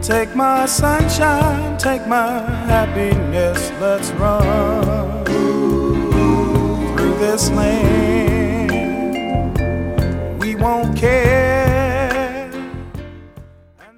Take my sunshine, take my happiness, let's run through this land.